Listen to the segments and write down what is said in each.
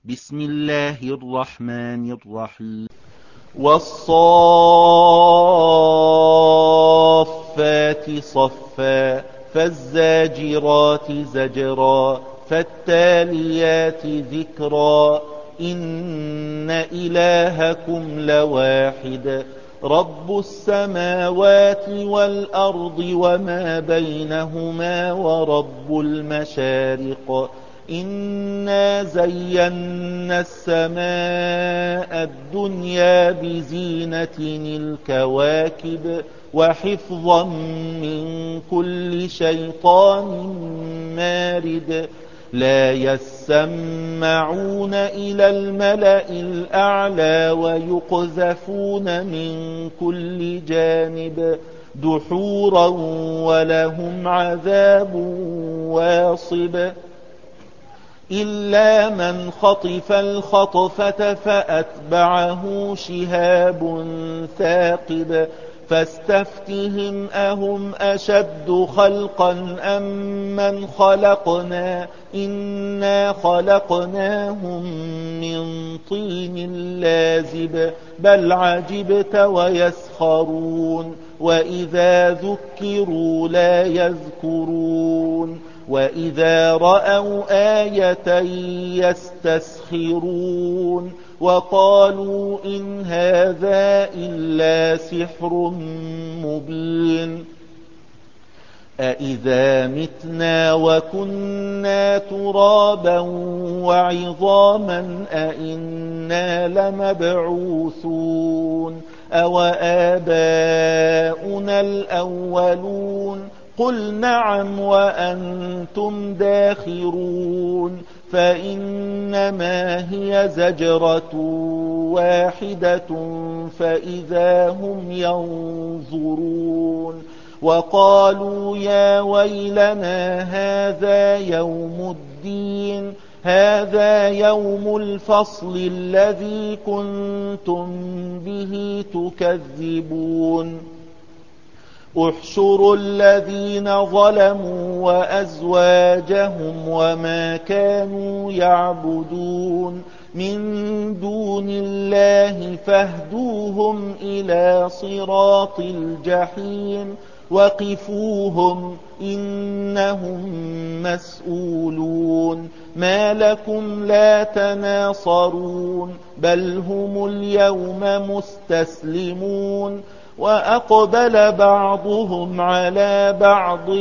بسم الله الرحمن الرحيم والصافات صفا فالزاجرات زجرا فالتاليات ذكرا إن إلهكم لواحد رب السماوات والأرض وما بينهما ورب المشارق إنا زينا السماء الدنيا بزينة الكواكب وحفظا من كل شيطان مارد لا يسمعون إلى الملأ الأعلى ويقذفون من كل جانب دحورا ولهم عذاب واصب إلا من خطف الخطفة فأتبعه شهاب ثاقب فاستفتهم أهم أشد خلقا أم من خلقنا إنا خلقناهم من طين لازب بل عجبت ويسخرون وإذا ذكروا لا يذكرون وإذا رأوا آية يستسخرون وقالوا إن هذا إلا سحر مبين أإذا متنا وكنا ترابا وعظاما أإنا لمبعوثون أو آباؤنا الأولون قل نعم وأنتم داخرون فإنما هي زجرة واحدة فإذا هم ينظرون وقالوا يا ويلنا هذا يوم الدين هذا يوم الفصل الذي كنتم به تكذبون احشروا الذين ظلموا وأزواجهم وما كانوا يعبدون من دون الله فاهدوهم إلى صراط الجحيم وقفوهم إنهم مسؤولون ما لكم لا تناصرون بل هم اليوم مستسلمون وأقبل بعضهم على بعض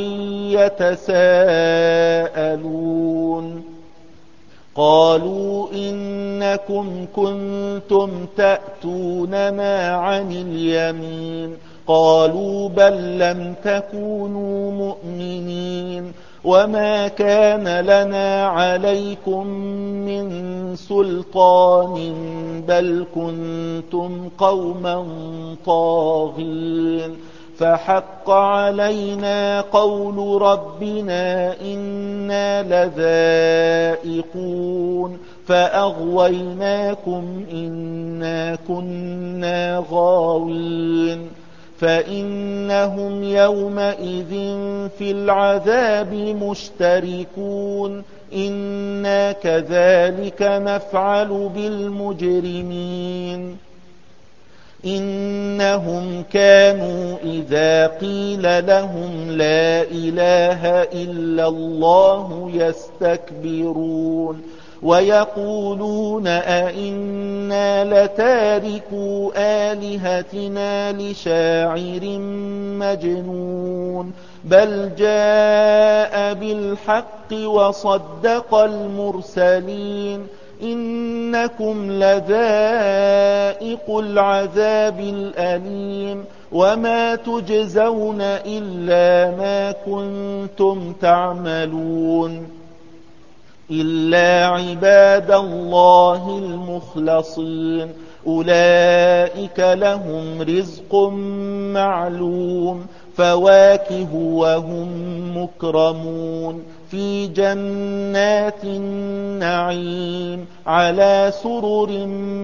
يتساءلون قالوا إنكم كنتم تأتوننا عن اليمين قالوا بل لم تكونوا مؤمنين وما كان لنا عليكم من سلطان بل كنتم قوما طاغين فحق علينا قول ربنا إنا لذائقون فأغويناكم إنا كنا غاوين فإنهم يومئذ في العذاب مشتركون إنا كذلك نفعل بالمجرمين إنهم كانوا إذا قيل لهم لا إله إلا الله يستكبرون ويقولون أئنا لتاركو آلهتنا لشاعر مجنون بل جاء بالحق وصدق المرسلين إنكم لذائق العذاب الأليم وما تجزون إلا ما كنتم تعملون إلا عباد الله المخلصين أولئك لهم رزق معلوم فواكه وهم مكرمون في جنات النعيم على سرر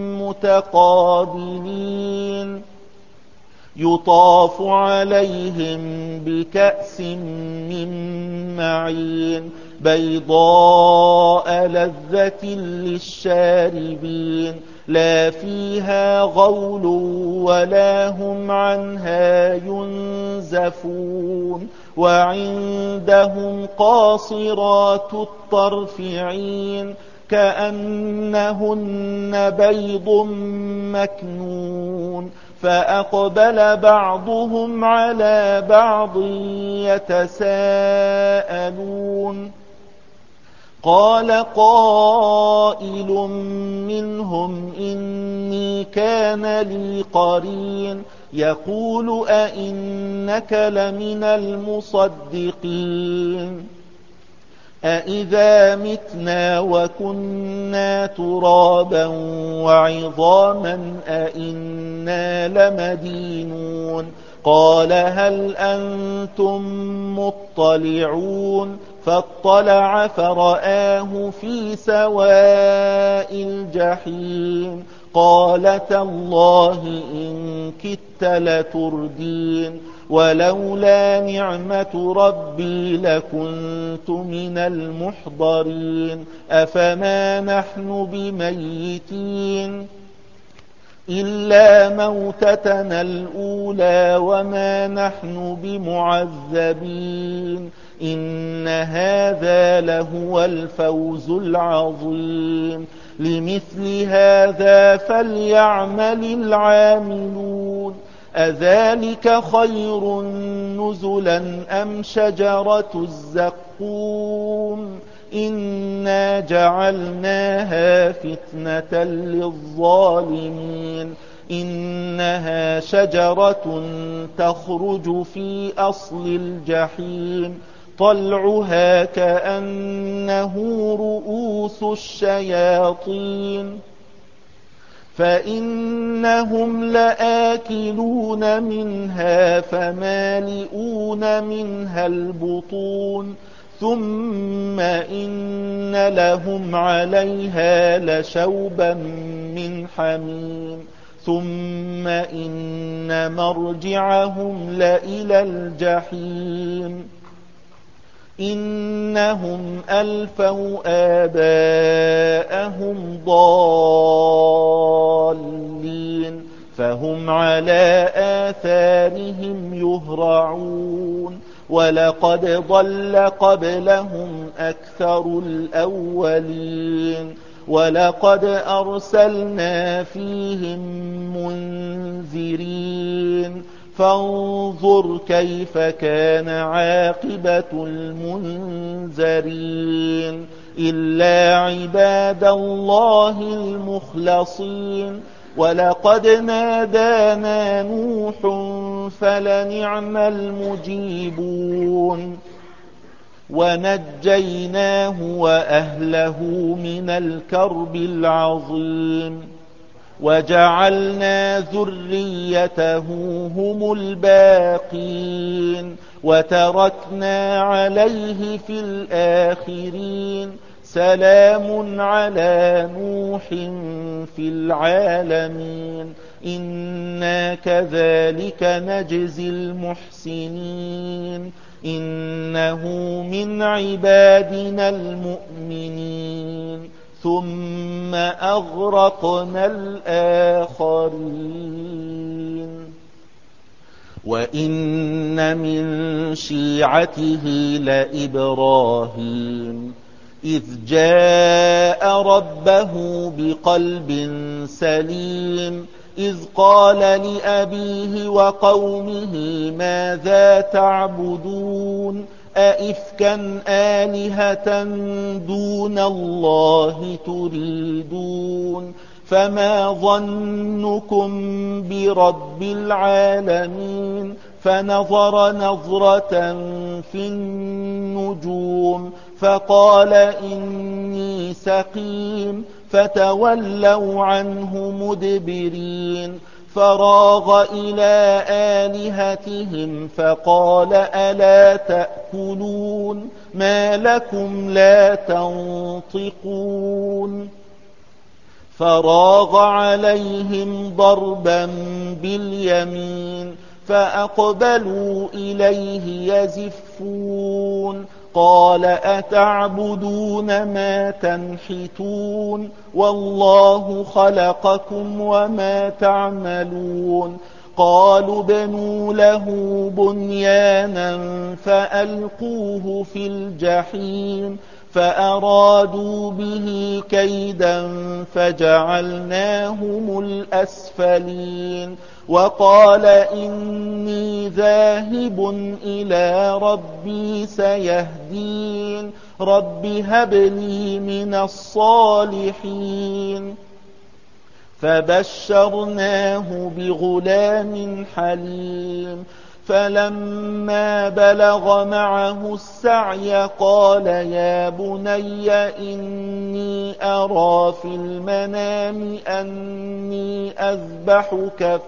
متقابلين يطاف عليهم بكأس من معين بيضاء لذة للشاربين لا فيها غول ولا هم عنها ينزفون وعندهم قاصرات الطرف عين كأنهن بيض مكنون فأقبل بعضهم على بعض يتساءلون قال قائل منهم إني كان لي قرين يقول أئنك لمن المصدقين أإذا متنا وكنا ترابا وعظاما أإنا لمدينون قال هل أنتم مطلعون فاطلع فرآه في سواء الجحيم قال تالله إن كدت لتردين ولولا نعمة ربي لكنت من المحضرين أفما نحن بميتين إلا موتتنا الأولى وما نحن بمعذبين إن هذا لهو الفوز العظيم لمثل هذا فليعمل العاملون أذلك خير نزلا أم شجرة الزقوم إنا جعلناها فتنة للظالمين إنها شجرة تخرج في أصل الجحيم طلعها كأنه رؤوس الشياطين فإنهم لآكلون منها فمالئون منها البطون ثم إن لهم عليها لشوبا من حميم ثم إن مرجعهم لإلى الجحيم إنهم ألفوا آباءهم ضالين فهم على آثارهم يهرعون ولقد ضل قبلهم أكثر الأولين ولقد أرسلنا فيهم منذرين فانظر كيف كان عاقبة المنذرين إلا عباد الله المخلصين ولقد نادانا نوح فلنعم المجيبون ونجيناه وأهله من الكرب العظيم وجعلنا ذريته هم الباقين وتركنا عليه في الآخرين سلام على نوح في العالمين إنا كذلك نجزي المحسنين إنه من عبادنا المؤمنين ثم أغرقنا الآخرين وإن من شيعته لإبراهيم إذ جاء ربه بقلب سليم إذ قال لأبيه وقومه ماذا تعبدون أئفكا آلهة دون الله تريدون فما ظنكم برب العالمين فنظر نظرة في النجوم فقال إني سقيم فتولوا عنه مدبرين فراغ إلى آلهتهم فقال ألا تأكلون ما لكم لا تنطقون فراغ عليهم ضربا باليمين فأقبلوا إليه يزفون قال أتعبدون ما تنحتون والله خلقكم وما تعملون قالوا ابنوا له بنيانا فألقوه في الجحيم فأرادوا به كيدا فجعلناهم الأسفلين وقال إني ذاهب إلى ربي سيهدين رب هب لي من الصالحين فبشرناه بغلام حليم فلما بلغ معه السعي قال يا بني إني أرى في المنام أني أذبحك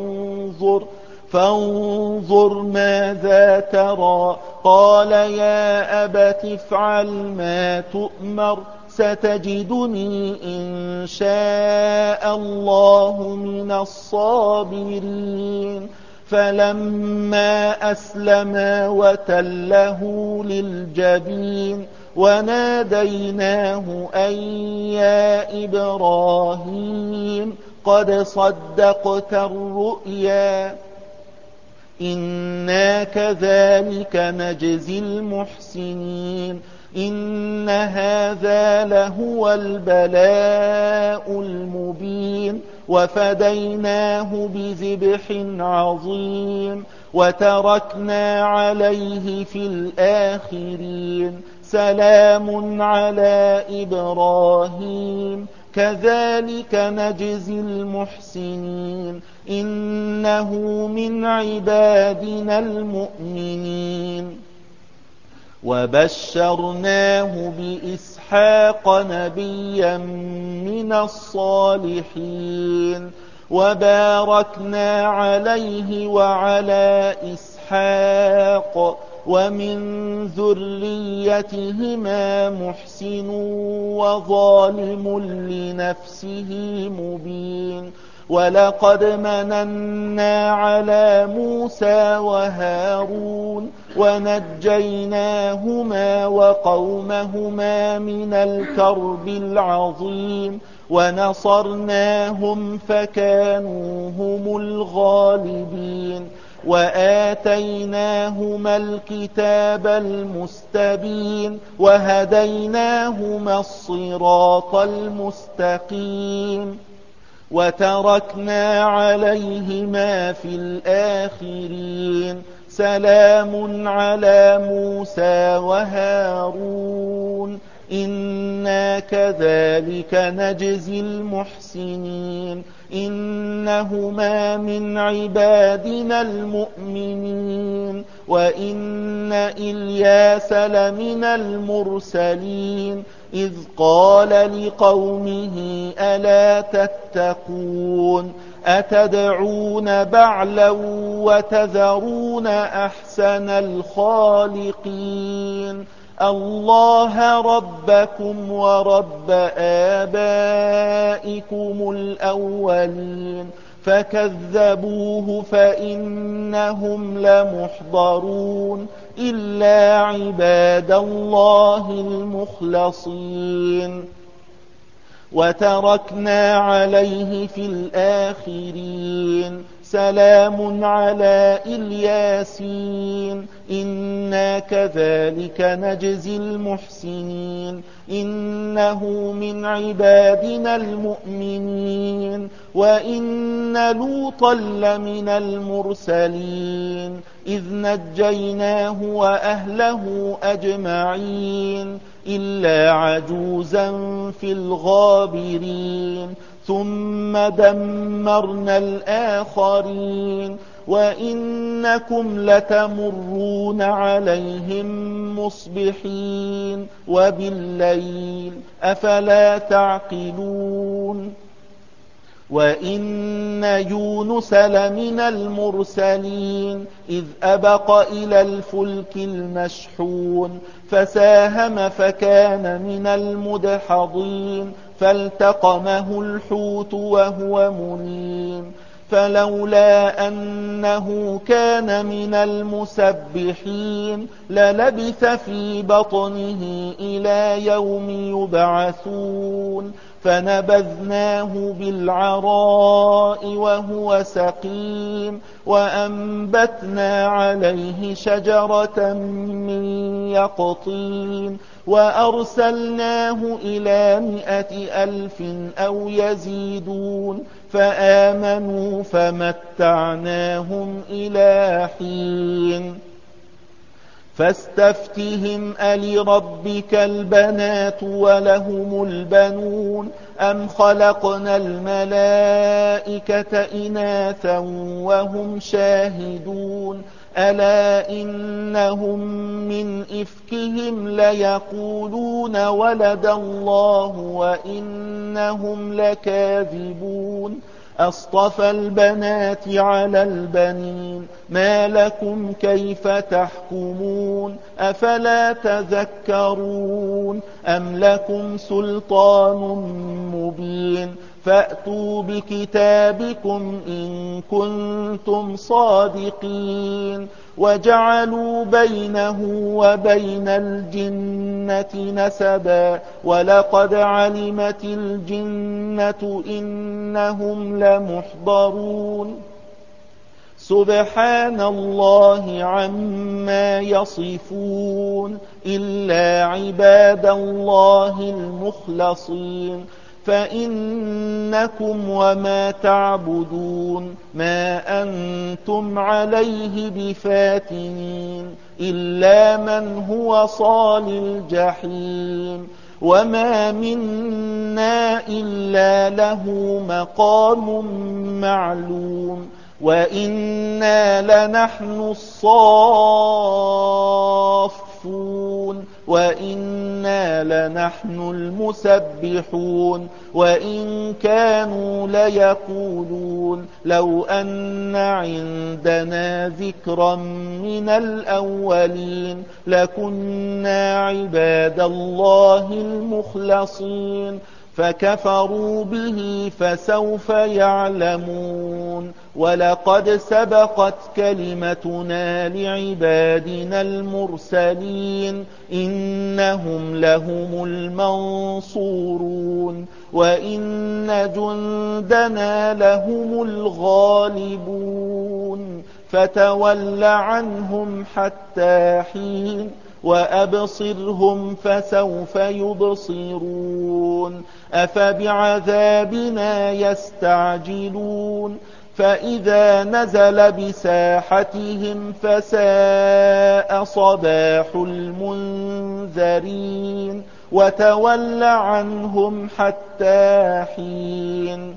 فانظر ماذا ترى قال يا أبت افعل ما تؤمر ستجدني إن شاء الله من الصابرين فلما أسلما وتله للجبين وناديناه أن يا إبراهيم قد صدقت الرؤيا إنا كذلك نجزي المحسنين إن هذا لهو البلاء المبين وفديناه بذبح عظيم وتركنا عليه في الآخرين سلام على إبراهيم كذلك نجزي المحسنين إنه من عبادنا المؤمنين وبشرناه بإسحاق نبيا من الصالحين وباركنا عليه وعلى إسحاق ومن ذريتهما محسن وظالم لنفسه مبين ولقد مننا على موسى وهارون ونجيناهما وقومهما من الكرب العظيم ونصرناهم فكانوا هم الغالبين وآتيناهما الكتاب المستبين وهديناهما الصراط المستقيم وتركنا عليهما في الآخرين سلام على موسى وهارون إنا كذلك نجزي المحسنين إنهما من عبادنا المؤمنين وإن إلياس لمن المرسلين إذ قال لقومه ألا تتقون أتدعون بعلا وتذرون أحسن الخالقين الله ربكم ورب آبائكم الأولين فكذبوه فإنهم لمحضرون إلا عباد الله المخلصين وتركنا عليه في الآخرين سلام على الياسين إنا كذلك نجزي المحسنين إنه من عبادنا المؤمنين وإن لوطا لمن المرسلين إذ نجيناه وأهله أجمعين إلا عجوزا في الغابرين ثم دمرنا الآخرين وإنكم لتمرون عليهم مصبحين وبالليل أفلا تعقلون وإن يونس لمن المرسلين إذ أبق إلى الفلك المشحون فساهم فكان من المدحضين فالتقمه الحوت وهو مليم فلولا أنه كان من المسبحين للبث في بطنه إلى يوم يبعثون فنبذناه بالعراء وهو سقيم وأنبتنا عليه شجرة من يقطين وأرسلناه إلى 100,000 أو يزيدون فآمنوا فمتعناهم إلى حين فاستفتهم ألربك البنات ولهم البنون أم خلقنا الملائكة إناثا وهم شاهدون ألا إنهم من إفكهم ليقولون ولد الله وإنهم لكاذبون أصطفى البنات على البنين ما لكم كيف تحكمون أفلا تذكرون أم لكم سلطان مبين فأتوا بكتابكم إن كنتم صادقين وجعلوا بينه وبين الجنة نسبا ولقد علمت الجنة إنهم لمحضرون سبحان الله عما يصفون إلا عباد الله المخلصين فإنكم وما تعبدون ما أنتم عليه بفاتنين إلا من هو صال الجحيم وما منا إلا له مقام معلوم وإنا لنحن الصافون وإنا لنحن المسبحون وإن كانوا ليقولون لو أن عندنا ذكرا من الأولين لكنا عباد الله المخلصين فكفروا به فسوف يعلمون ولقد سبقت كلمتنا لعبادنا المرسلين إنهم لهم المنصورون وإن جندنا لهم الغالبون فتول عنهم حتى حين وأبصرهم فسوف يبصرون أفبعذابنا يستعجلون فإذا نزل بساحتهم فساء صباح المنذرين وتول عنهم حتى حين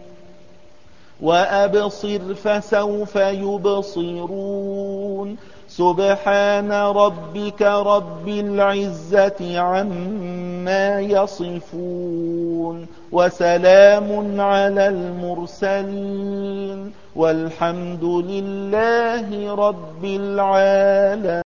وأبصر فسوف يبصرون سبحان ربك رب العزة عما يصفون وسلام على المرسلين والحمد لله رب العالمين.